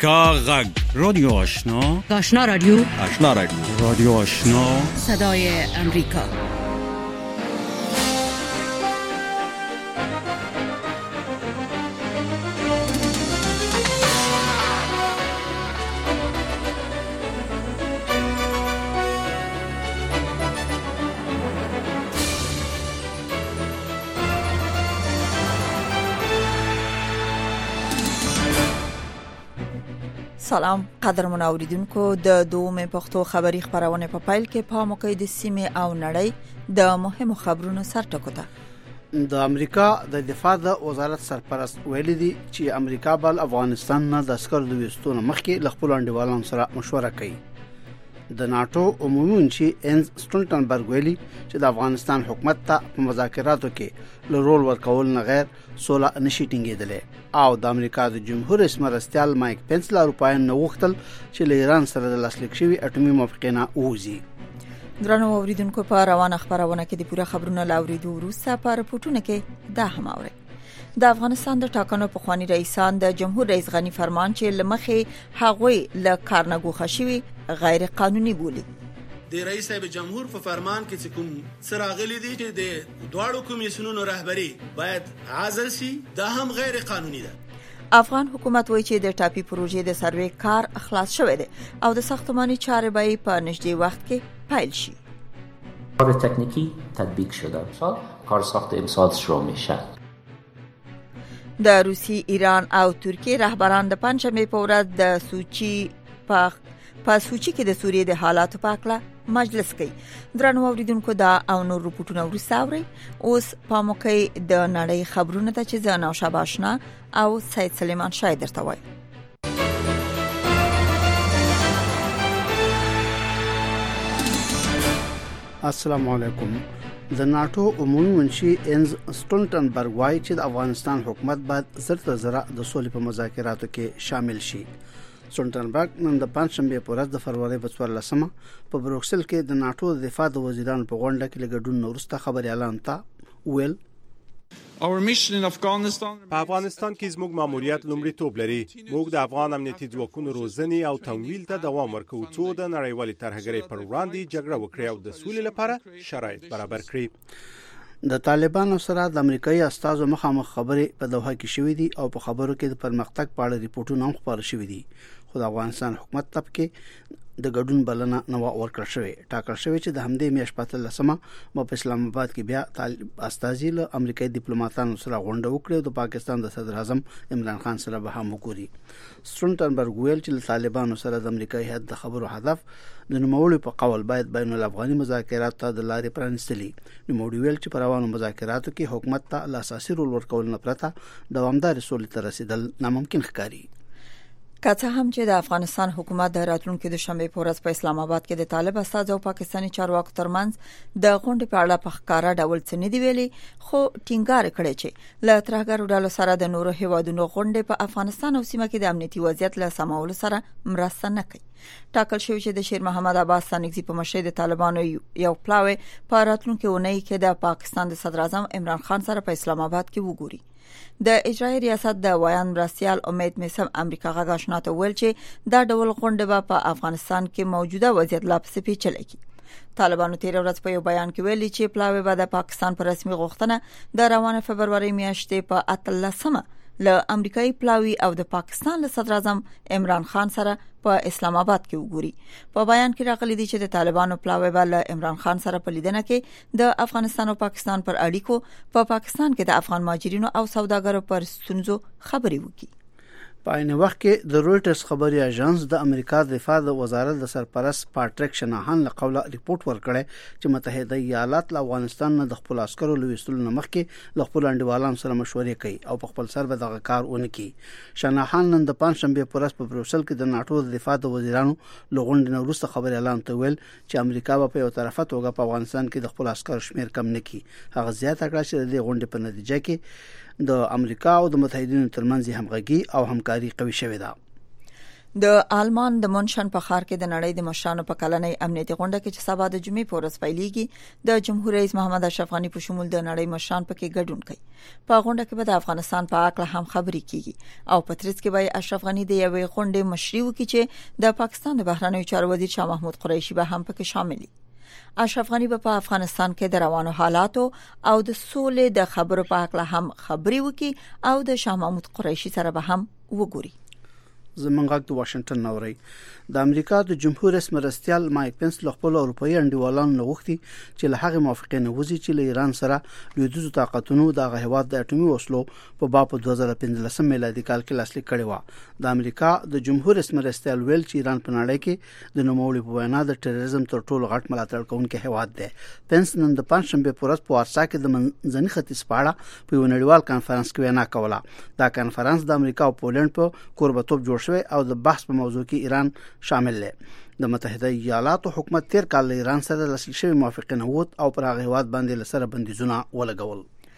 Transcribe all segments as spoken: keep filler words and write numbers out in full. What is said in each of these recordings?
امریکا غږ رادیو آشنا آشنا رادیو آشنا رادیو رادیو آشنا صدای امریکا. سلام قدرمن اوریدونکو، د دومې پښتو خبری خبرونه په فایل کې په موقع د سیمه او نړۍ د مهمو خبرونو سرټکو ته. د امریکا د دفاع د وزارت سرپرست ویلي دی چې امریکا بل افغانستان نه د عسکرو د وستونو مخکې ل خپل انډیوالانو سره مشوره کوي. د ناتو عمومي منشي انز سټولټنبرګ ویلي چې د افغانستان حکومت ته په مذاکراتو کې له رول ورکول نه غیر سوله نشي ټینګېدلې او د امریکا د جمهور رئیس مرستیال مایک پنس لا اروپایان نو وختل چې له ایران سره د لاسلیک شوی اټومي موافقه نه ووزي. درنو اوریدونکو، په روانه خبرونه کې د پوره خبرونو لاوریدو وروسته په رپورټونو کې دا هم اوري. د افغانستان د ټاکنو په خواني رئیسان د جمهور رئیس غنی فرمان چې لمخې هغوی له کارنګو خشوي غیر قانوني بولی. د رئیس صاحب جمهور په فرمان کې چې کوم سراغلي دي چې د دواړو کمیسیونونو رهبری باید عزل شي، دا هم غیر قانوني ده. افغان حکومت وایي چې د ټاپي پروژې د سروې کار خلاص شوی دی او د ساختماني چارې به په نږدې وخت کې پیل شي. کار تکنیکی تطبیق شده، امسال کار ساخت امسال شروع میشه. د روسیې، ایران او ترکیه رهبران د پنځمې په ورځ د سوچي په په سوچي کې د سوریې د حالاتو په اړه مجلس کوي. درنو اوریدونکو، دا او نور رپورټونه ورسره اوري. اوس په موقع د نړۍ خبرونه ته چې زه نوشابه آشنا او سید سلیمان شاه درته وایم. السلام علیکم. د ناتو عمومي منشي انز سټولټنبرګ وایي چې د افغانستان حکومت باید زرته زره د سولې په مذاکراتو کې شامل شي. سټولټنبرګ نن د پنځشنبه په ورځ د فروری په څوارلسمه په بروکسل کې د ناتو د دفاع د وزیرانو په غونډه کې لګډون وروسته خبري اعلان ته ویل: په افغانستان کې زموږ ماموریت لومړیتوب لري. موږ د افغان امنیتي ځواکونو روزنې او تمویل ته دوام ورکوو څو د نړیوالې ترهګرۍ پر وړاندې جګړه وکړي او د سولې لپاره شرایط برابر کړي. د طالبانو سره د امریکایي استازو مخامخ خبرې په دوحه کې شوې دي او په خبرو کې د پرمختګ په اړه ریپورتونه هم خبر شوي دي. خو د افغانستان حکومت طبقه د ګډون بلنه نو ورکړل شوې. ټاکل شوې چې د همدې میاشتې په لسمه په اسلام آباد کې بیا طالب استازي له امریکایي ډیپلوماټانو سره غونډه وکړه او د پاکستان د صدر اعظم عمران خان سره به هم وګوري. سټولټنبرګ ویل چې طالبانو سره د امریکایي هیات د خبرو هدف د نوموړي په قول باید بین الافغاني مذاکرات ته د لارې پرانستلي. نوموړي ویل چې پر روانو مذاکراتو کې حکومت ته اساسي رول ورکول نه پرته دوامدار سولې ته رسیدل ناممکن ښکاري. که څه هم چې د افغانستان حکومت د راتلونکو د شنبه په ورځ په اسلام آباد کې د طالب استازو او پاکستاني چارواکو ترمنځ د غونډې په اړه په ښکارا ډول څه نه دی ویلي، خو ټینګار کړی چې له ترهګرو ډلو سره د نورو هیوادونو غونډې په افغانستان او سیمه کې د امنیتي وضعیت له سمولو سره مرسته نه کوي. ټاکل شوی چې د شیر محمد عباس سانګزي په مشرۍ د طالبانو یو پلاوی په راتلونکو اونۍ کې د پاکستان د صدر اعظم عمران خان سره په اسلام آباد کې وګوري. د اجرایي ریاست د ویان مرستیال امید میسم امریکا غږ آشنا ته ویل چې دا ډول غونډه به په افغانستان کې موجوده وضعیت لا پسې پیچلې کی. طالبانو تیر ورځ په یو بیان کې ویلي چې پلاوی به د پاکستان پر رسمي غوښتنه د روانه فبرवरी میاشتې په اتلسمه له امریکایي پلاوی او د پاکستان له صدر اعظم عمران خان سره په اسلام آباد کې وګوري. په بیان کې راغلي دي چې د طالبانو پلاوی به له عمران خان سره په لیدنه کې د افغانستان او پاکستان پر اړیکو، په پاکستان کې د افغان مهاجرینو او سوداګرو پر ستونزو خبري وکړي. په عین وخت کې د رويټرز خبري اژانس د امریکا د دفاع د وزارت د سرپرست پاټریک شناهان له قوله ریپورت ورکړی چې متحده ایالات له افغانستان نه د خپل عسکرو لويستلو نه مخکې له خپل انډیوالانو سره مشورې کوي او په خپل سر به دغه کار ونه کوي. شناهان نن د پنځشنبه په ورځ په بروکسل کې د ناتو د دفاع د وزیرانو له غونډې نه وروسته خبري اعلان ته ویل چې امریکا په یو طرفه توګه په افغانستان کې د خپل عسکرو شمیر کم نه کوي. هغه زیاته کړه چې د غونډې په نتیجه کې د امریکا او د متحدینو ترمنځ همغږي او همکاري قوي شوې ده. د آلمان د منشن په ښار کې د نړۍ د مشرانو په کلنۍ امنیتي غونډه کې چې سبا د جمعې په ورځ پیلېږي د جمهور رئیس محمد اشرف غني په شمول د نړۍ مشران پکې ګډون کوي. په غونډه کې به د افغانستان په اړه هم خبرې کیږي او په ترڅ کې به اشرف غني د یوې غونډې مشري وکړي چې د پاکستان د بهرنیو چارو وزیر شاه محمود قریشي به هم پکې شامل وي. اشرف غني په افغانستان کې د روانو حالاتو او د سولې د خبرو په اړه هم خبرې وکړي او د شاه محمود قریشي سره به هم وګوري. زمونږ د واشنگټن نوري د امریکا د جمهور رئیس مرستيال مایک پنس له خپل اروپאי انډیوالانو غوښتي چې له هغه موافقه نه وځي چې له ایران سره لویدیځو طاقتونو د غهوات د اټومي وسلو په باب په دوه زره پنځلس میلادي کال کې لاسلیک کړی و. د امریکا د جمهور رئیس مرستيال ویل چې ایران په نړۍ کې د نوموړي په وینا د ټیرریزم تر ټولو غټ ملاتړ کوونکی هیواد دی. پنس نن د پنځشنبه په ورځ په وارسا کې د منځني ختیځ په اړه په یو نړیوال کانفرنس کې وینا کوله. دا کانفرنس د امریکا او پولند په کوربتوب جوړ شوی او د بحث په موضوع کې ایران شامل دی. د متحده ایالاتو حکومت تیر کال له ایران سره لاسلیک شوی موافقه نه ووت او پر هغه هیواد باندې لسره بندیزونه ولګول.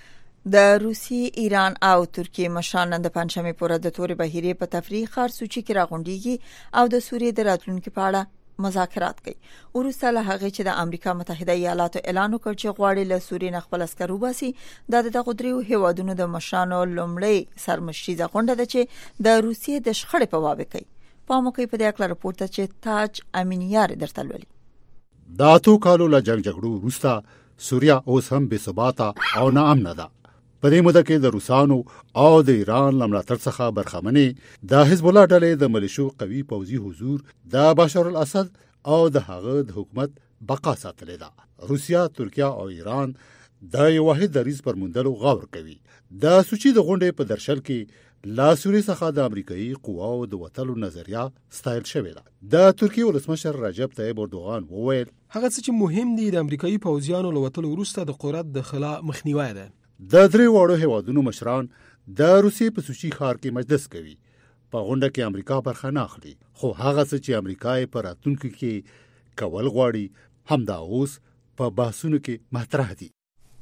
د روسي، ایران او ترکیه مشران نن د پنځمې پورې د تورې بهیرې په تفریح خار سوچي کې راغونډيږي او د سوریې د راتلونکو په اړه مذاکرات کوي. ورسته له هغه چې د امریکا متحده ایالاتو اعلان وکړ چې غواړي له سوریې نه خپل عسکر وباسي، د دغه دریو هیوادونو د مشرانو لومړی سرمشریزه غونډه ده چې د روسیې د شخړې په باب کوي. پاموکي په دې اړه راپورټ ته چې تاج امینیار درته لولي. دا تو کالو له جنگ جګړو وروسته سوریا اوس هم بې ثباته او ناامنه ده. په دې موده کې د روسانو او د ایران لمړاتر څخه برخمنې د حزب الله ډلې د ملیشو قوي پوځي حضور د بشار الاسد او د هغه د حکومت بقا ساتلې ده. روسیا، ترکیه او ایران د یو واحد دریځ پر موندلو غور کوي. د سوچي د غونډې په درشل کې لا سوري څخه د امریکایي قواو د وټلو نظریه ستایل شوې ده. د ترکیه ولسمشر رجب طیب اردوغان وویل هغه څه چې مهم دي د امریکایي پوځیانو له وټلو وروسته د قدرت د خلا مخنیوي ده. د درې وړو هیوادونو مشران د روسي په سوچي ښار کې مجلس کوي. په غونډه کې امریکا برخه نه اخلي، خو هغه څه چې امریکای په راتلونکي کې کول غواړي همدا اوس په بحثونو کې مطرح دي.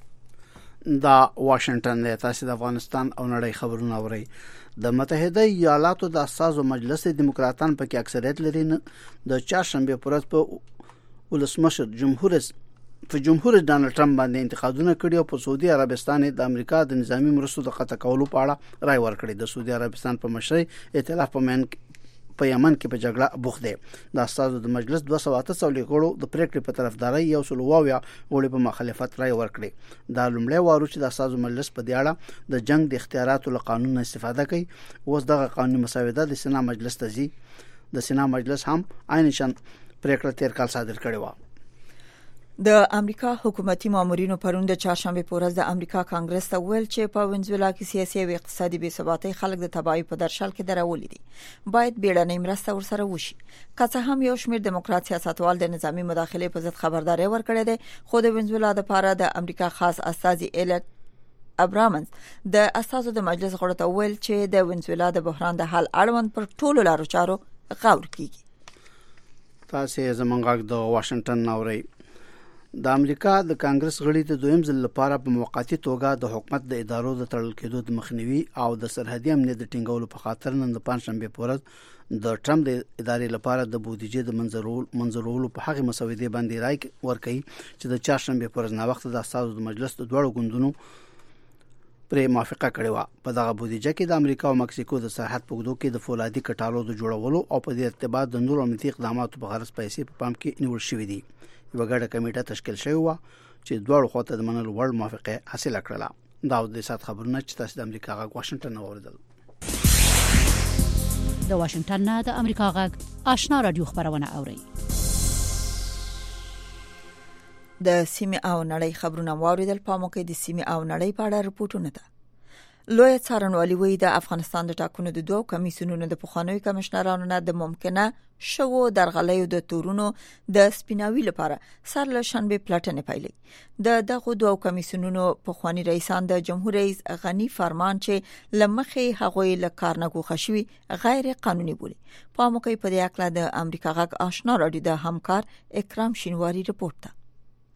دا واشنگټن دی. تاسو د افغانستان او نړۍ خبرونه اورئ. د متحده ایالاتو د اساسو مجلس دیموکراتان پکې اکثریت لري. د چهارشنبه پر ورځ په ولسمشر جمهور رئیس په جمهور ډانلډ ټرمپ باندې انتقادونه کړي او په سعودي عربستان د امریکا د نظامی مرستو د قطع کولو په اړه رائے ورکړي. د سعودي عربستان په مشرۍ ائتلاف په من په یمن کې په جګړه بوخت دی. د اساسو د مجلس دوه سوه اته غړو د پریکړې په طرفداري یو سل واویا غړي په مخالفت رائے ورکړي. دا لومړی وارو چې د اساسو مجلس په دې اړه د جنگ د اختیاراتو له قانون استفاده کوي. اوس دغه قانوني مسوده د سنا مجلس ته ځي. د سنا مجلس هم عین شان پریکړه تیر کال صادر کړې و. د امریکا حکومتي مامورینو پرون د چهارشنبه په ورځ د امریکا کانګرس ته ویل چې په وینزویلا کې سیاسي او اقتصادي بې ثباتۍ خلک د تباہي په درشل کې درولې دي. باید بیړنۍ مرسته ورسره وشي. که څه هم یو شمېر دیموکرات سیاستوال د نظامی مداخلې په ضد خبرداري ورکړې ده، خو د وینزویلا لپاره د امریکا خاص استازي الیک ابرامنز د اساسو د مجلس غړو ته ویل چې د وینزویلا د بحران د حل اړوند پر ټولو لارو چارو غور کیږي. تاسو زمونږ د واشنگټن نوري. د امریکا د کانګرس غړي د دویم ځل لپاره په موقتی توګه د حکومت د ادارو د تړل کېدو د مخنیوي او د سرحدي امنیت د ټینګولو په خاطر نن د پنځشنبه په ورځ د ټرمپ د ادارې لپاره د بودیجې د منځورول منځورولو په هغه مسودې باندې رائے ورکړي چې د چهارشنبه په ورځ نا وخت د اساسو د مجلس د دوړو غوندونو پرې موافقه کړې و. په دغه بودیجه کې د امریکا او مکسیکو د سرحد په اوږدو کې د فولادي کټالو د جوړولو او په دې ارتباط د نورو امنیتي اقداماتو په غرض پیسې په پام کې نیول شوې دي. یو ګډه کمیټه تشکیل شوې و چې دوه خواته د منلو وړ موافقه حاصله کړله. دا د سات خبرونه چې تاسو د امریکا غږ واشنگټن اوریدل. د واشنگټن نه د امریکا غږ آشنا رادیو خبرونه اوري. د سیمه او نړۍ خبرونه واوریدل. پاموکي د سیمه او نړۍ په اړه رپورټونه ده. لوی څارنوالي وی د افغانستان د ټاکنو د دوه کمیسیونونو د پخوانیو کمشنرانو نه د ممکنه شوو درغلیو د تورونو د سپیناوي لپاره سر له شنبه پلاتنه پیلې. د دغه دوه کمیسیونونو پخوانی رئیسان د جمهور رئیس غنی فرمان چې لمخې هغوی له کارنګو خشوي غیر قانوني بولي. په موقع په دې اړه د امریکا غږ آشنا رادیو د همکار اکرام شینواری رپورټ ده.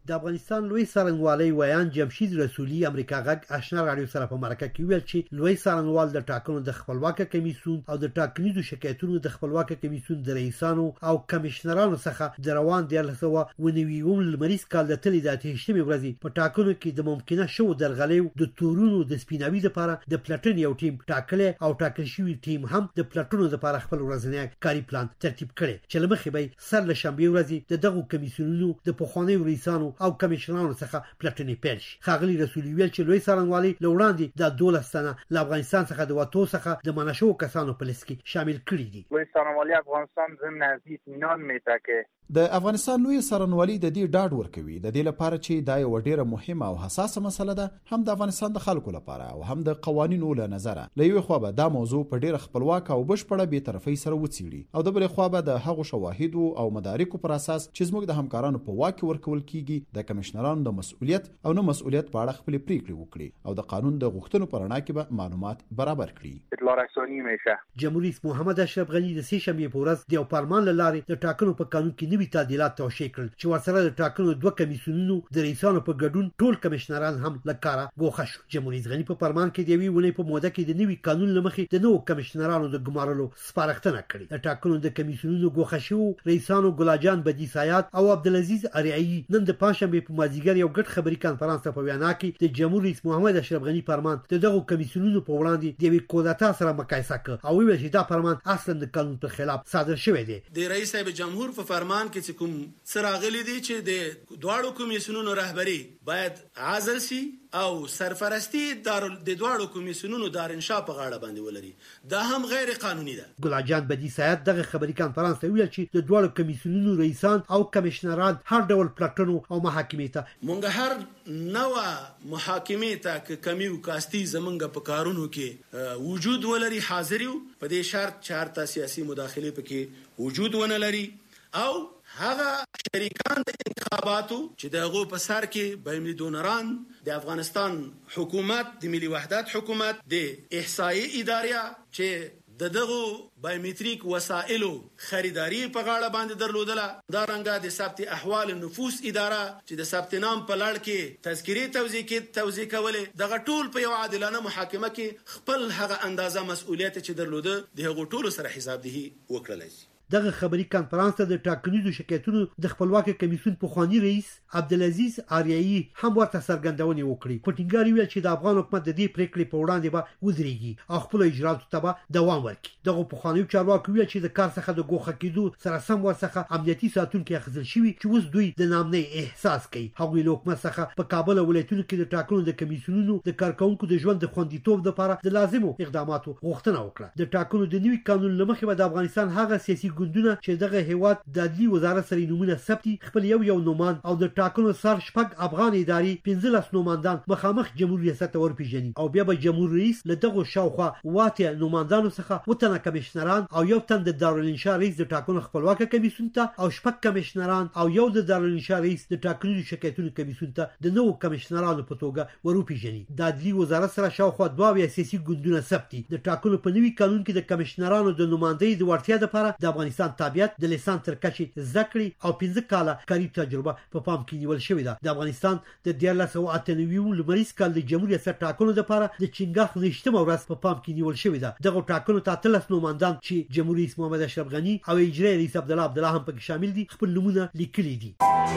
د افغانستان لوی څارنوالۍ ویان جمشید رسولي امریکا غږ آشنا رادیو سره په مرکه کې ویل چې لوی څارنوال د ټاکنو د خپلواک کمیسیون او د ټاکنیزو شکایتونو د خپلواک کمیسیون د رئیسانو او کمشنرانو څخه د روان د لسوه ونویوم لمریز کال د تلې د اتهشتمې ورځې په ټاکنو کې د ممکنه شو درغلیو د تورونو د سپیناوي لپاره د پلاتن یو ټیم ټاکل او ټاکل شوی ټیم هم د پلاتونو لپاره خپل ورځنی کاري پلان ترتیب کړي چې لمخې به سر له شنبه ورځې د دغه کمیسیونونو د پخوانیو رئیسانو او کمشنرانو څخه پلاتنې پیل شي. ښاغلي رسولي ویل چې لوی څارنوالي لوړاندې د دولس سنه له افغانستان څخه د وټو څخه د منشو کسانو په لیست کې شامل کړي دي. لوی څارنوالي افغانستان ضمن از اطمینان میده که د افغانستان لوی څارنوالي د دې ډاډ ورکوي د دې لپاره چې دا یو ډیره مهمه او حساسه مسله ده، هم د افغانستان د خلکو لپاره او هم د قوانینو له نظره. له یوې خوا به دا موضوع په ډیره خپلواک او بشپړه بې طرفۍ سره وڅېړي او د بلې خوا به د هغو شواهدو او مدارکو پر اساس چې زموږ د همکارانو په واک ورکول کیږي د کمشنرانو د مسؤلیت او نه مسؤلیت په اړه خپل پریکړې وکړي او د قانون د غوښتنو پر اړه کې به معلومات برابر کړي. اطلاع رسانی میشه. جمهوریت رئیس محمد اشرف غنی د سې شنبې په ورځ د پارلمان لاره د ټاکنو په قانون کې نوي تعدیلات توشیح کړل چې ورسره د ټاکنو دوه کمیسیونونو د رئیسانو په ګډون ټول کمشنران هم لکاره ګوښه شو. جمهوریت غنی په پارلمان کې د یوې ونې په موده کې د نوي قانون لمخې د نوو کمشنرانو د ګمارلو سپارښتنه کړې. د ټاکنو د کمیسیونونو ګوښه شو رئیسانو ګلاجان بدی سایات او عبدالعزیز اریایی نن د پنځشنبه په مازیګر یو ګډ خبري کانفرنس په وینا کې د جمهوریت رئیس محمد اشرف غنی پارلمان د دغه کمیسیونونو په وړاندې د یوې کودتا سره مقایسه کړ او ویل چې دا پارلمان اصلا د قانون په خلاف صادر شوی دی. د رئیس صاحب جمهور په فرمان کې چې کوم سراغلی دي چې د دواړو کمیسیونونو رهبری باید عزل شي او سرپرستی دار د دواړو کمیسیونونو دار انشاء په غاړه باندې ولري. دا هم غیر قانوني ده. ګلاجان بدی سایت دغه خبري کانفرنس ته ویل چې د دواړو کمیسیونونو رئیسان او کمشنران هر ډول پلاتونو او محاکمې ته مونږ هر نوع محاکمې ته ک کمیو کاستی زمونږ په کارونو کې وجود ولري حاضر یو په دې شرط چې هر تا سیاسي مداخله پکې وجود ونه لري او هغه شریکان د انتخاباتو چې دغه په سر کې بایمني دونران د افغانستان حکومت د ملي وحدت حکومت د احصایي ادارې چې د دغه بایومټریک وسایلو خریداري په غاړه باندې درلودله، دا رنګه د ثبت احوال نفوس اداره چې د ثبت نام په لړ کې تذکری توزیع کې توزیع کولې، دغه ټول په یو عادلانه محاکمه کې خپل هغه اندازه مسؤلیت چې درلوده د هغه ټول سره حسابدهي وکړلای شي. دغه خبري کانفرنس ته د ټاکنیزو شکایتونو د خپلواک کمیسیون پخوانی رئیس عبدالعزیز اریایی هم ورته څرګندونې وکړي. په ټینګار ویل چې د افغان حکومت د دې پریکړې په وړاندې به ودرېږي او خپل اجراتو ته به دوام ورکړي. دغه پخوانی چارواکي ویل چې د کار څخه د ګوښه کېدو سره سم ورڅخه امنیتي ساتونکي اخیستل شوي چې اوس دوی د نامنۍ احساس کوي. هغوی له حکومت څخه په کابل ولایتونو کې د ټاکنو د کمیسیونونو د کارکونکو د ژوند د خوندیتوب لپاره د لازمو اقداماتو غوښتنه وکړه. د ټاکنو د نوي قانون لمخې به د افغانستان هغه سیاسي ګوندونه چې دغه هیواد د عدلي وزارت سره نومونه ثبتي خپل یو یو نومان او د ټاکنو سر شپږ افغان اداري پنځلس نوماندان مخامخ جمهور ریاست ته ورپیژني او بیا به جمهور رئیس له دغه شاوخوا واته نوماندانو څخه وتنه کمشنران او یو تن د دارالانشاء رئیس د ټاکنو خپلواک کمیسیون ته او شپږ کمشنران او یو د دارالانشاء رئیس د ټاکنو شکایتونو کمیسیون ته د نوو کمشنرانو په توګه ورپیژني. د عدلي وزارت سره شاوخوا دوه سیاسي ګوندونه ثبتي. د ټاکنو په نوي قانون کې د کمشنرانو د نوماندۍ د ورتیا لپاره د افغانستان تابعیت د لیسانس تر کچې زکړې او پنځه کاله کاري تجربه په پام کې نیول شوې ده. د افغانستان د دیارلس سوه اته نوي لمریز کال د جمهور ریاست ټاکنو لپاره د چنګاښ نشتمه ورځ په پام کې نیول شوې ده. دغه ټاکنو ته اتلس نوماندان چې جمهور رئیس محمد اشرف غنی او اجرایي رئیس عبدالله عبدالله هم پکې شامل دي خپل نومونه لیکلي دي.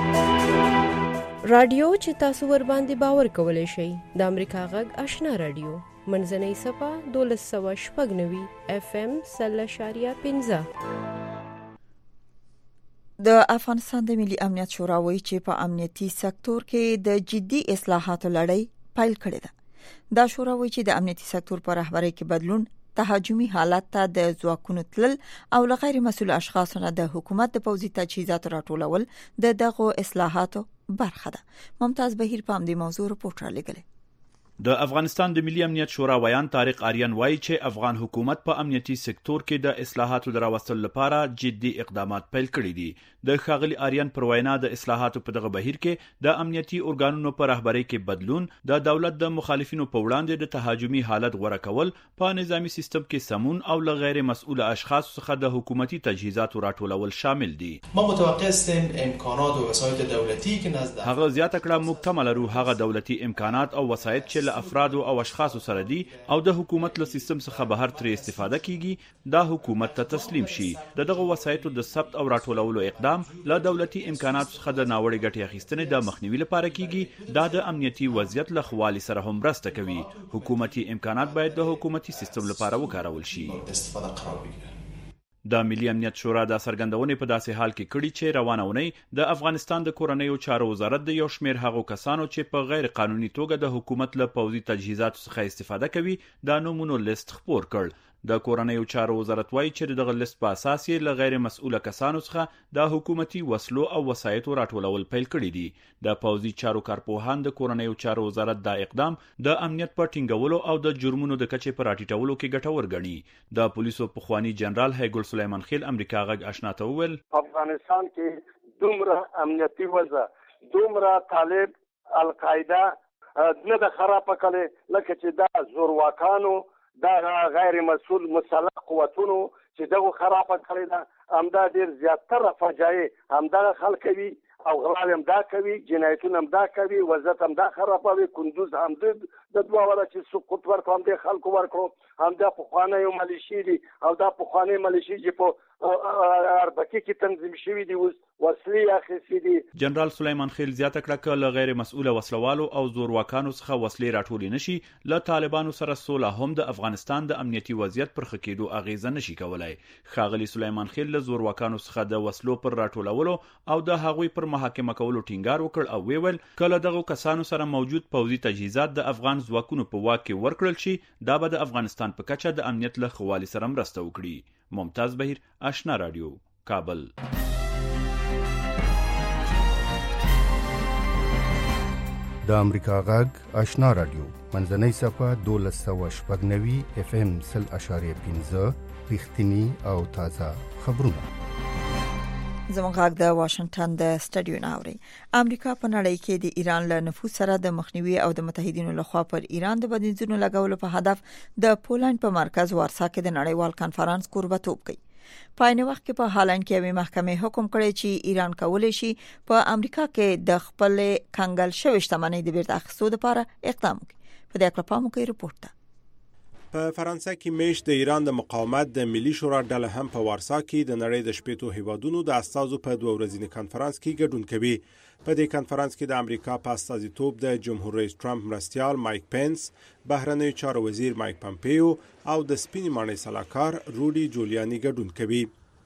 رادیو چې تاسو ور باندې باور کولای شئ د امریکا غږ آشنا رادیو منځنۍ صفه دولس سوه شپږ نوي اف ام سل اشاریه پنځه. د افغانستان د ملي امنیت شورا وایي چې په امنیتي سکتور کې د جدي اصلاحاتو لړۍ پیل کړې ده. دا شورا وایي چې د امنیتي سکتور په رهبرۍ کې بدلون، تهاجمي حالت ته د ځواکونو تلل او غیر مسؤل اشخاصو نه د حکومت د پوځي تجهیزاتو راټولول د دغه اصلاحاتو برخه ده. ممتاز بهیر په دې موضوع رپورټ را لګلې. د افغانستان د ملي امنیت شورا ویان طارق آریان وایي چې افغان حکومت په امنیتي سکتور کې د اصلاحاتو د راوستلو لپاره جدي اقدامات پیل کړي دي. د ښاغلي آریان پر وینا د اصلاحاتو په دغه بهیر کې د امنیتي ارګانونو په رهبرۍ کې بدلون، د دولت د مخالفینو په وړاندې د تهاجمي حالت غوره کول، په نظامی سیستم کې سمون او له غیر مسؤل اشخاص څخه د حکومتي تجهیزاتو راټولول شامل دي. ما متوقع هستیم امکانات و وسایل دولتی که نزد هغه زیاته کړه موږ تمه لرو هغه دولتي امکانات او وسایل چې افراد او اشخاص سره دي او د حکومت له سیستم څخه بهر ترې استفاده کیږي دا حکومت ته تسلیم شي. دغه وسایلو د ثبت او راټولولو اقدام له دولتي امکاناتو څخه د ناوړه ګټې اخیستنې د مخنیوي لپاره کیږي. دا د امنیتي وضعیت له خوالي سره هم مرسته کوي. حکومتي امکانات باید د حکومتي سیستم لپاره وکارول شي. د ملي امنیت شورا د څرګندونې په داسې حال کې کړي چې روانه اونۍ د افغانستان د کورنیو چارو وزارت د یو شمېر هغو کسانو چې په غیر قانوني توګه د حکومت له پوځي تجهیزاتو څخه استفاده کوي د نومونو لیست خپور کړ. د کورنیو چارو وزارت وایي چې دغه لیست په اساس یې له غیر مسؤله کسانو څخه د حکومتي وسلو او وسایطو راټولول پیل کړي دي. د پوځي چارو کارپوهان د کورنیو چارو وزارت دا اقدام د امنیت په ټینګولو او د جرمونو د کچې په راټیټولو کې ګټور ګڼي. د پولیسو پخوانی جنرال هیګل سلیمان خیل امریکا غږ آشنا ته وویل افغانستان کې دومره امنیتي وضع، دومره طالب القاعده نه د خراب کړي لکه چې دا زورواکانو دا غیر مسؤل مسلح قوتونو چې دغه خراب کړی دا همدا ډیر زیاتره فجایع همدا خلک کوي او غلا هم دا کوي، جنایتونه هم دا کوي، وضعیت هم دا خرابوي. کندوز هم د دوه ولا چې سقوط ورکو هم د خلکو ورکو هم دا پخوانی ملیشي دي او دا پخوانی ملیشي چې په اربکی کې تنظیم شوی دي اوس وسلې اخیستي دي. جنرال سلیمان خیل زیاته کړه چې له غیر مسؤله وسلوالو او زورواکانو څخه وسلې راټولې نشي، له طالبانو سره سوله هم د افغانستان د امنیتي وضعیت پر ښه کېدو اغیزه نشي کولای. ښاغلي سلیمان خیل له زورواکانو څخه د وسلو پر راټولولو او د هغوی پر محاکمه کولو ټینګار وکړ او ویل کله دغه کسانو سره موجود پوځي تجهیزات د افغان ځواکونو په واک کې ورکړل شي دا به د افغانستان په کچه د امنیت له ښه والي سره مرسته وکړي. ممتاز بهیر، آشنا رادیو، کابل. د امریکا غږ آشنا رادیو منځنۍ صفحه دولس سوه شپږ نوي اف ام سل اشاریه پنځه رښتینی او تازه خبرونه. زموږ غږ د واشنگټن د سټډیو ناوړي. امریکا په نړۍ کې د ایران له نفوذ سره د مخنیوي او د متحدینو لخوا پر ایران د بندیزونو لګولو په هدف د پولند په مرکز وارسا کې د نړیوال کانفرنس کوربتوب کوي. په عین وخت کې په هالند کې یوه محکمې حکم کړی چې ایران کولی شي په امریکا کې د خپل کنګل شوی شتمنۍ د بیرته اخیستو لپاره اقدام وکړي. په دې اړه پام وکړئ رپورټ ته. په فرانسه کې میش د ایران د مقاومت د ملي شورا ډله هم په وارسا کې د نړۍ د شپږو هیوادونو د استازو په دوه ورځني کانفرنس کې ګډون کوي. په دې کانفرنس کې د امریکا په استازیتوب د جمهور رئیس ټرمپ مرستیال مایک پینس، بهرنیو چارو وزیر مایک پامپیو او د سپینې ماڼۍ سلاکار روډي جولیاني ګډون کوي.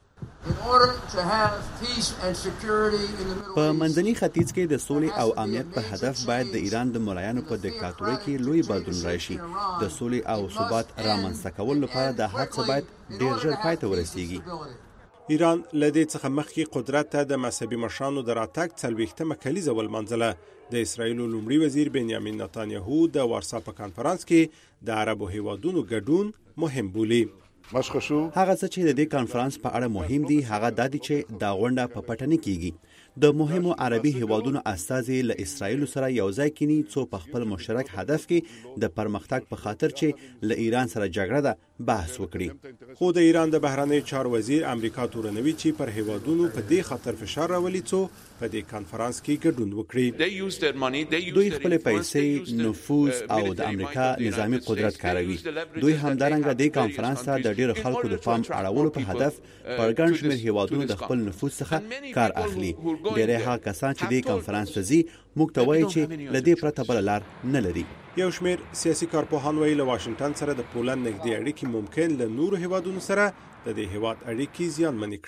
په منځني ختیځ کې د سولې او امنیت په هدف باید د ایران د ملایانو په دیکتاتورۍ کې لوی بدلون راشي. د سولې او ثبات رامنځته کولو لپاره د هڅو باید ډیر ژر پای ته ورسیږي. ایران لدې څخه مخکې قدرت ته د مذهبي مشرانو د راتګ څلوېښتمه کلیزه ولمانځله. د اسرایل لومړي وزیر بنیامین نتانیاهو د وارسا په کانفرنس کې د عربو هیوادونو ګډون مهم بولي. هغه څه چې د دې کانفرنس په اړه مهم دي هغه د دې چې دا غونډه په پټنه کیږي. د مهمو عربي هیوادونو استازي له اسرایل سره یو ځای کینی څو په خپل مشترک هدف کې د پرمختګ په خاطر چې له ایران سره جګړه ده بحث وکړي. خو د ایران د بهرنی چارو وزیر امریکا تورنوي چې پر هیوادونو په دې خاطر فشار راولي څو په دې کانفرنس کې ګډون وکړي. دوی خپل پیسې، نفوذ او د امریکا نظامی قدرت کاروي. دوی همدارنګه د کانفرنس ته د ډېر خلکو د پام اړولو په هدف پر ګڼ شمېر هیوادونو د خپل نفوذ څخه کار اخلي. ډېری هغه کسان چې د کانفرنس ته ځي موږ ته وایي چې له دې پرته بل لار نه لري. یو شمېر سیاسي کارپوهان وایي له واشنگټن سره د پولند نږدې اړیکې ممکن له نورو هیوادونو سره د دې هیواد اړیکې زیانمنې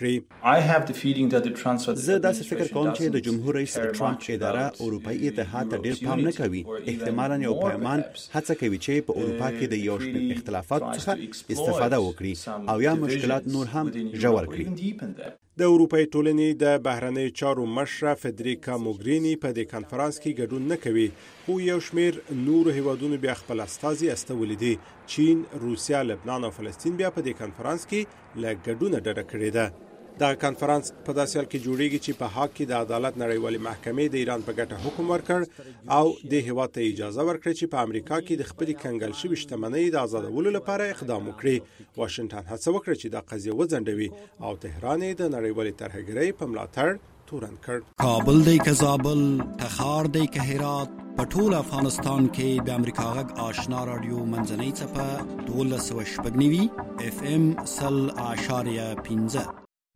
کړي. زه داسې فکر کوم چې د جمهور رئیس ټرمپ اداره اروپایي اتحاد ته ډېر پام نه کوي. احتمالاً یو پیمان هڅه کوي چې په اروپا کې د یو شمېر اختلافاتو څخه استفاده وکړي او یا مشکلات نور هم ژور کړي. د اروپای ټولنې د بهرنی چارو مشره فدریکا موګرینی په دې کانفرنس کې ګډون نه کوي، خو یو شمیر نور هیوادونو بیا خپل استازي استولې دي. چین، روسیا، لبنان او فلسطین بیا په دې کانفرنس کې له ګډون ډډه کړې ده. دا کانفرنس په داسې حال کې جوړیږي چې په حق کې د عدالت نړیوالې محکمې د ایران په ګټه حکم ورکړ او د هیواد ته اجازه ورکړه چې په امریکا کې د خپل کنګل شوی شتمنۍ د آزادولو لپاره اقدام وکړي. واشنگټن هڅه وکړه چې دا قضیه وځنډوي او تهران د نړیوالې ترهګرۍ په ملاتړ تورن کړ. کابل دی که زابل، تخار دی که هرات، په ټول افغانستان کې د امریکا غږ آشنا رادیو منځنۍ څپه دولس سوه شپږ نوي اف ام سل اشاریه پنځه.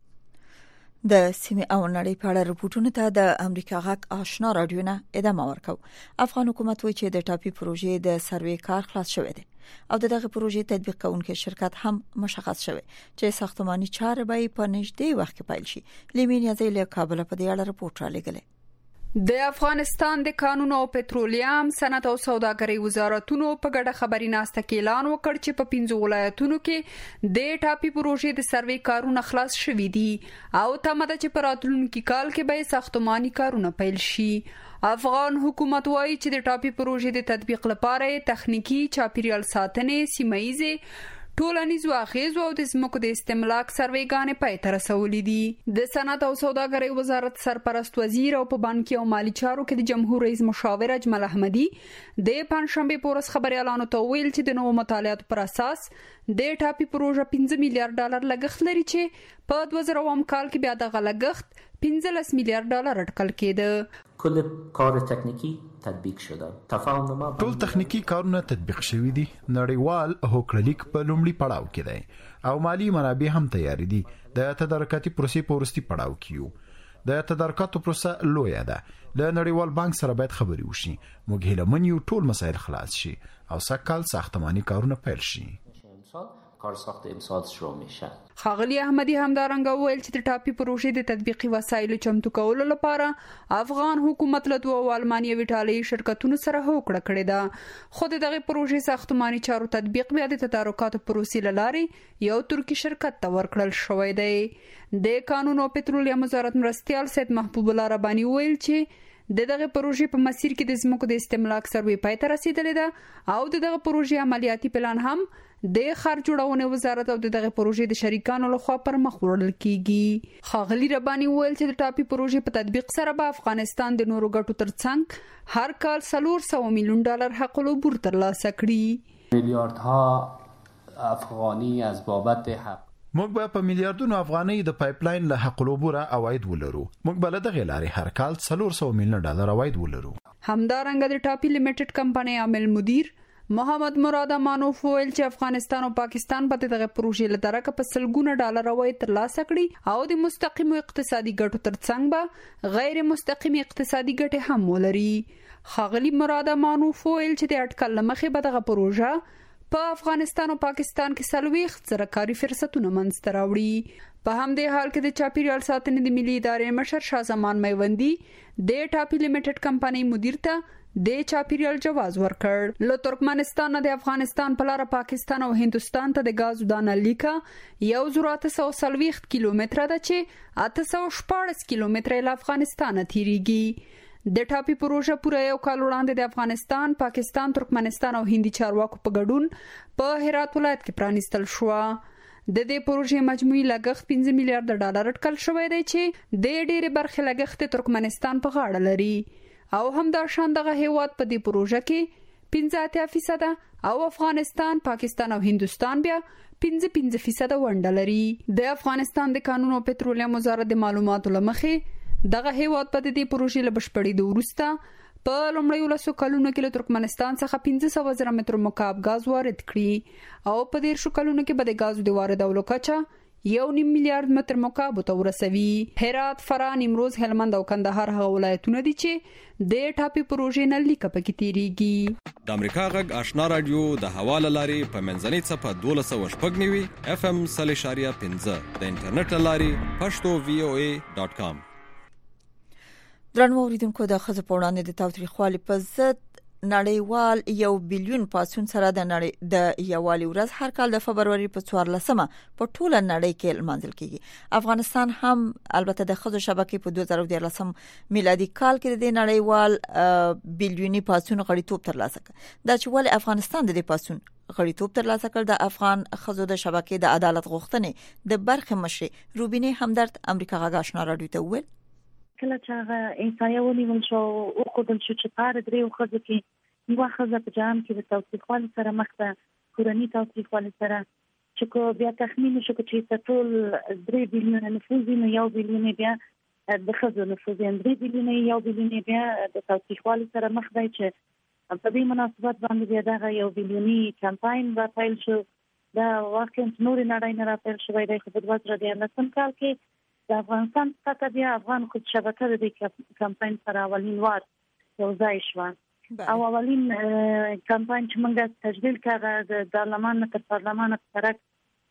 د سیمې او نړۍ په اړه رپورټونو ته د امریکا غږ آشنا رادیو نه ادامه ورکو. افغان حکومت وایي چې د ټاپي پروژې د سروې کار خلاص شوی دی او دغه پروژې تطبیق کوونکي شرکت هم مشخص شوی چې ساختماني چارې به په نږدې وخت کې پیل شي. لیمین یزی له کابل په دې اړه رپورټ را لګلې. د افغانستان د قانون او پټرولیم، صنعت او سوداګرۍ وزارتونو په ګډه خبري ناسته کې اعلان وکړ چې په پنځو ولایتونو کې د ټاپي پروژې د سروې کارونه خلاص شوي دي او تمه ده چې په راتلونکي کال کې به ساختماني کارونه پیل شي. افغان حکومت وایي چې د ټاپي پروژې د تطبیق لپاره تخنیکی، چاپیریال ساتنې، سیمایي ټولنیز واغیز او د زمکو د استملاک سروېګانې پای ته رسولې دي. د صنعت او سوداګرۍ وزارت سرپرست وزیر او په بانکي او مالی چارو کې د جمهور رئیس مشاور اجمل احمدي د پنځشنبه په ورځ خبريالانو ته ویل چې د نوو مطالعاتو پر اساس د ټاپي پروژه پنځه میلیارډ ډالر لګښت لري چې په دوه زره اووم کال کې بیا دغه لګښت پنځلس میلیارډ ډالر اټکل کېده. کل کار تکنیکی تطبیق شده. تفاهم ټول تخنیکی کارونه تطبیق شوي دي. نړیوال هوکړلیک په لومړي پړاو کې دی او مالی منابع هم تیار دي. د تدارکاتي پروسې په وروستي پړاو کې یو. د تدارکاتو پروسه لویه ده. له نړیوال بانک سره باید خبري وشي. موږ هیله من یو ټول مسایل خلاص شي او سکهال ساختماني کارونه پیل شي. کار ساخت امسال شروع میشه. خاغلی احمدی همدارنګه ویل چې د ټاپي پروژې د تطبیقي وسایلو چمتو کولو لپاره افغان حکومت له دوه المانیوي ایټالوي شرکتونو سره هوکړه کړې ده. خو دغه پروژې ساختماني چارو تطبیق بیا د تدارکاتو پروسې لارې یو ترکی شرکت ته ورکړل شوی دی. د قانون او پټرولیم وزارت مرستيال سید محبوب الله رباني ویل چې دغه پروژې په مسیر کې د زمکو د استملاک سروې پای ته رسیدلې ده او دغه پروژې عملیاتي پلان هم د خار جوړونې وزارت او دغه پروژې د شریکانو لخوا پر مخ وړل کیږي. خاغلی رباني ویل چې د ټاپي پروژې په تطبیق سره به افغانستان د نورو ګټو ترڅنګ هر کال څلور سوه میلیون ډالر حق العبور ترلاسه کړي. میلیاردها افغانی از بابت حق موږ به په میلیارډونو افغانۍ د پایپلاین له حق العبور عواید ولرو. موږ به له دغه لارې هر کال څلور سوه میلیون ډالر عواید ولرو. همدارنګه د ټاپي لیمیټډ کمپنۍ عامل مدیر محمد مراد امانوف ویل چې افغانستان او پاکستان په دغه پروژې لدارکه په سلګونه ډالر عواید ترلاسه کړي او د مستقیم اقتصادي ګټو ترڅنګ به غیر مستقیم اقتصادي ګټې هم ولري. خاغلی مراد امانوف ویل چې د اټکل لمخې به دغه پروژه په افغانستان او پاکستان کې سلويخت سره کاري فرصتونه منځته راوړي. په همدې حال کې د چاپیریال ساتنې د ملي ادارې مشر شاه زمان میوندي د ټاپي لیمیټډ کمپنۍ مدیر ته د چاپیریال جواز ورکړ. له ترکمنستان د افغانستان په لار پاکستان او هندستان ته د غاز دانه لیکه یو زره اته سوه څلوېښت کیلومتره ده چې اته سوه شپاړس کیلومتره له افغانستان تیریږي. د ټاپي پروژه پوره یو کال وړاندې د افغانستان، پاکستان، ترکمنستان او هندي چارواکو په ګډون په هرات ولایت کې پرانیستل شو. د دې پروژې مجموعي لګښت پنځه میلیارډ ډالر اټکل شوی دی چې د ډېرې برخې لګښت ترکمنستان په غاړه لري او هم دا شان دغه هیواد په دې پروژه کې پنځه اتیا فیصد او افغانستان، پاکستان او هندستان بیا پنځه پنځه فیصد ونډه لري. د افغانستان د قانون او پټرولیم وزارت د معلوماتو لمخې دغه هیواد په دې پروژې له بشپړېدو وروسته په لومړیو لسو کلونو کې له ترکمنستان څخه پنځه سوه زره متر مکعب غاز وارد کړي او په دېرشو کلونو کې به د غازو د واردولو کچه یو نیم میلیارډ متر مکعب ته ورسوي. هرات، فراه، نیمروز، هلمند او کندهار هغه ولایتونه دي چې د ټاپي پروژې نه لیکه پکې تیریږي. د امریکا غږ آشنا رادیو د حواله لاري په منځنۍ صفه دولس سوه شپږ نوي اف ام سل اشاریه پنځه د انټرنیټ لاري پښتو وی او ای ډاټ کام. درنو اوریدونکو د خزه په وړاندې د تاوتریخوالي په ضد نړیوال یو بلیون پاسون سره د نړۍ د یووالي ورځ هر کال د فبرवरी په څوارلسمه په ټوله نړۍ کې لمانځل کیږي. افغانستان هم البته د خزو شبکې په دوه زره دیارلسم میلادي کال کې د نړیوال بلیونی پاسون غړیتوب ترلاسه کړ. دا چې ول افغانستان د دې پاسون غړیتوب ترلاسه کړ د افغان خزو د شبکې د عدالت غوښتنې د برخه مشر روبینه همدرد امریکا غا آشنا رادیو ته ویل کله چې هغه انساني ونیول شو او خدل شو چې پاره درې وخت کې یو خزه په جام کې د توثیقوالي سره مخ ته کورنۍ توثیقوالي سره چې کو بیا تخمین شو چې ټول درې بلیون نفوذ نه یو بلیون بیا د خزو نفوذ درې بلیون یو بلیون بیا د توثیقوالي سره مخ دی چې په دې مناسبت باندې بیا دا یو بلیونی کمپاین را پیل شو. دا واقعا نور نړۍ نه را پیل شوی دی په دوه زره دیارلسم کال کې د افغانستان څخه بیا افغان خود شبکه د دې کمپاین سره اولین وار یو ځای شو او اولین کمپاین چې موږ تجلیل کړه د پارلمان تر پارلمان ترک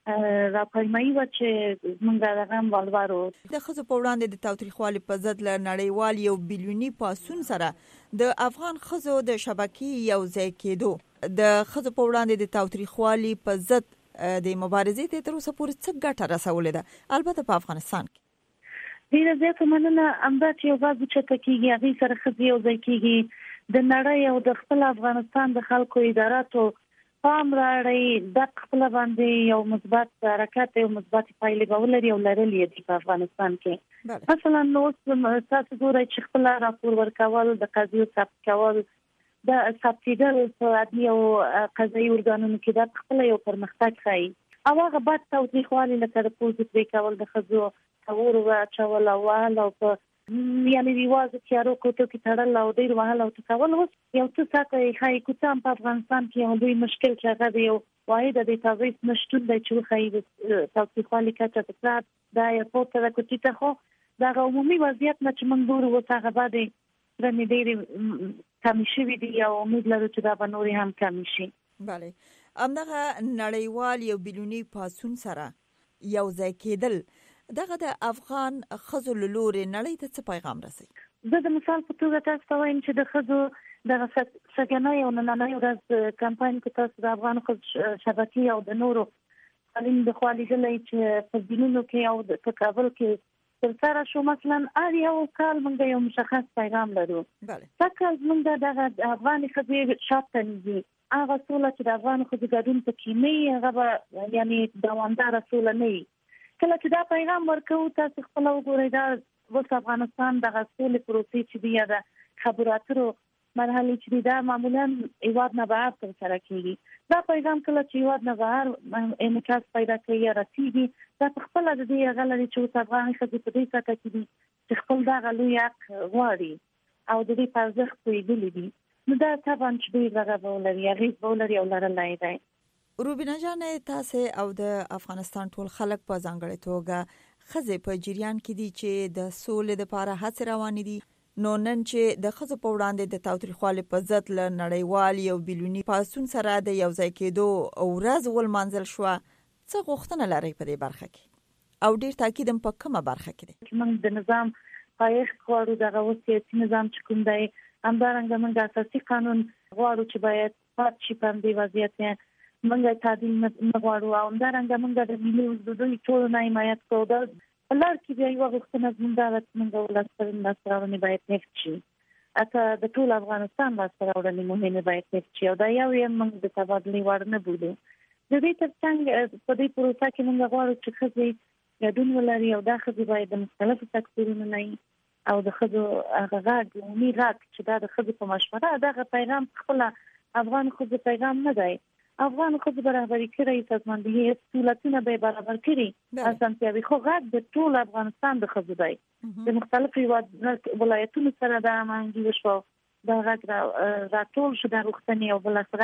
را پېمایي و چې موږ راغم والوارو د خزو په وړاندې د تاوتریخوالي په ضد ل نړیوال یو بلیونی پاسون سره د افغان خزو د شبکې یو ځای کېدو د خزو په وړاندې د تاوتریخوالي په ضد د مبارزې ته تر اوسه پورې څه ګټه رسولې ده البته په افغانستان کې ډیره زیاته مننه. امدا چې یو ځای چې کېږي هغه سره خزي یو ځای کېږي د نړۍ او د خپل افغانستان د خلکو اداراتو پام راړي د خپل باندې یو مثبت حرکت او مثبت پایلې ولري او لرلې دي په افغانستان کې. مثلا نو تاسو ګورئ چې خپل راپور ورکول د قضیو ثبت کول د ثبتیدل په عدلي او قضایي ارګانونو کې د خپل یو پرمختګ ښایي او هغه بعد توثیقوالي لکه د پوزې پرې کول د خزو اور و چول او او په یعنی ریواز تیارو کوټو کې تړل او ډیر وهل او تکول اوس یو څه ساته خای کوتام په افغانستان کې یو دوی مشکل چې هغه دی وايي د دې تاویز نشټون دی چې خای توثیقوالي کچه تکرار دا یو پورته د کوټی ته خو دا عمومي وضعیت نه چې موږ ګورو وڅ هغه باندې د ډیر کم شي دی او امید لرو چې دا به نور هم کم شي. bale امدغه نړیوال یو بلیونی پاسون سره یو ځای کېدل دغه د افغان خزو لوري نړۍ ته څه پیغام رسي؟ زه د مثال په توګه تاسو ته وایم چې د خزو د سګنای او نننۍ ورځ کمپاین کې تاسو د افغان خزو شبکې او د نورو تعلیم د خالي جلې چې په دینونو کې او د کابل کې تر سره شو مثلا اړ یو کال موږ یو مشخص پیغام لرو. څنګه موږ د افغان خزو شاته نږدې هغه ټول چې د افغان خزو ګډون په کې نه هغه یعنی دوامدار رسول نه کله چې دا پیغام ورکو تاسو خپل وګورئ دا وس افغانستان د غسل پروسې چې دی دا خبراترو مرحله چې دا معمولا ایواد نه بهر تر سره کیږي. دا پیغام کله چې ایواد نه بهر انعکاس پیدا کوي رسیدي دا خپل د دې غلري چې افغان خځې په دې ساته کې دي چې خپل دا غلو یک غواړي او د دې پرځخ پیډلې دي نو دا طبعا چې دوی هغه بولري هغه بولري او لرلای دی. روبینه جان تاسو او د افغانستان ټول خلک په ځانګړې توګه خزه په جریان کې دي چې د سولې لپاره هڅې روانې دي نو نن چې د خزو په وړاندې د تاوتریخوالي په ضد ل نړیوال یو بلیونی پاسون سره د یو ځای کېدو او ورځ ول منځل شو څه غوښتنه لري په دې برخه کې او ډیر تاکید هم په کومه برخه کې دي؟ موږ د نظام پایښت غواړو دغه وسیاسي نظام چې کوم دی همدارنګه موږ اساسي قانون غواړو چې باید پات شي په دې وضعیت منګه تعدیل نه غواړو او همدارنګه موږ د ملي حدودو ټول نه حمایت کوو دا لار کې بیا یو وختونه موږ موږ ولستر نصرونه باید نفت شي اته د ټول افغانستان واسطه مهمه باید نفت شي او دا یو یې موږ د تبادلې وړ نه بوده. د دې ترڅنګ په دې پروسه کې موږ غواړو چې خځې ګډون ولري او دا خځې باید د مختلفو سکتورونو نه او د خځو هغه غږ عمومي غږ چې دا د خځو په مشوره دغه پیغام خپل افغان خځو پیغام نه دی. افغان خو برابرۍ کړی سازماندهي سہولتونه به برابر کړي اسانتیاوي خو غږ د ټول افغانستان د خزو دی د مختلفو ولایتونو سره د امانګي وشو د غږ راټول شو د وختنی او بل سره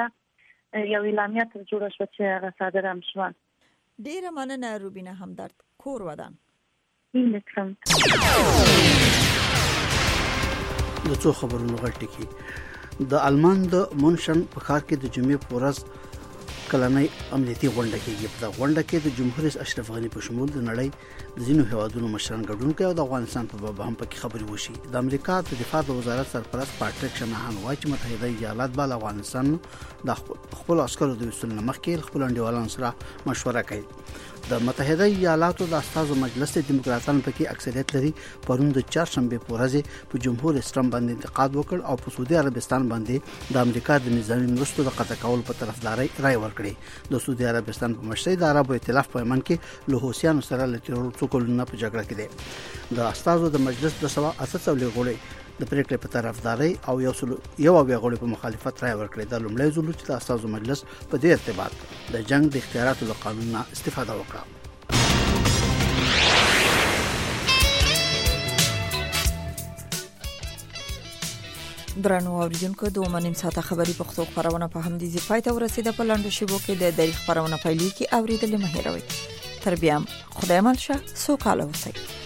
یو اعلامیه تر جوړه شو چې هغه صادره هم شو. ډیره مننه روبینه همدرد کور ودان. انکم د څو خبرونو غټ کی د آلمان د مونشن په ښار کې د جمعې په ورځ کلنۍ امنیتي غونډه کېږي. په غونډه کې د جمهور رئیس اشرف غنی په شمول د نړۍ د ځینو هیوادونو مشران ګډون کوي او د افغانستان په باب هم پکې خبرې وشي. د امریکا د دفاع د وزارت سرپرست پاټریک شناهان وایي چې متحده ایالات به افغانستان د خپل عسکرو د وصول نه مخکې خپل انډیوالانو سره مشوره کوي. د متحده ایالاتو د استازو مجلس د دیموکراتانو پکې اکثریت لري. پرون د چهارشنبه په ورځ په جمهور رئیس ترامپ باندې انتقاد وکړ او په سعودي عربستان باندې د امریکا د نظامی مرستو د قطع کولو په طرفداري رائے ورکړي. د سعودي عربستان په مشرۍ د عربو ائتلاف په من کې له حوثیانو سره لټول څوکلونه په جګړه کې دي. د استازو د مجلس د سوا اساس ولغړي د پریکړې په طرفداري او یو سل یو بیا غوړي په مخالفت رائے ورکړي. د لومړی ځل چې د استازو مجلس په دې ارتباط د جنگ د اختیاراتو د قانون نه استفاده وکړه. درنو اوریدونکو د ومنیم ساته خبري پښتو خبرونه په هم دي زی پای ته ورسیده. په لاندو شیبو کې د دریخ خبرونه پیلې کې اوریدل مهیروي. تر بیا خدای مل شه سو کال اوسئ.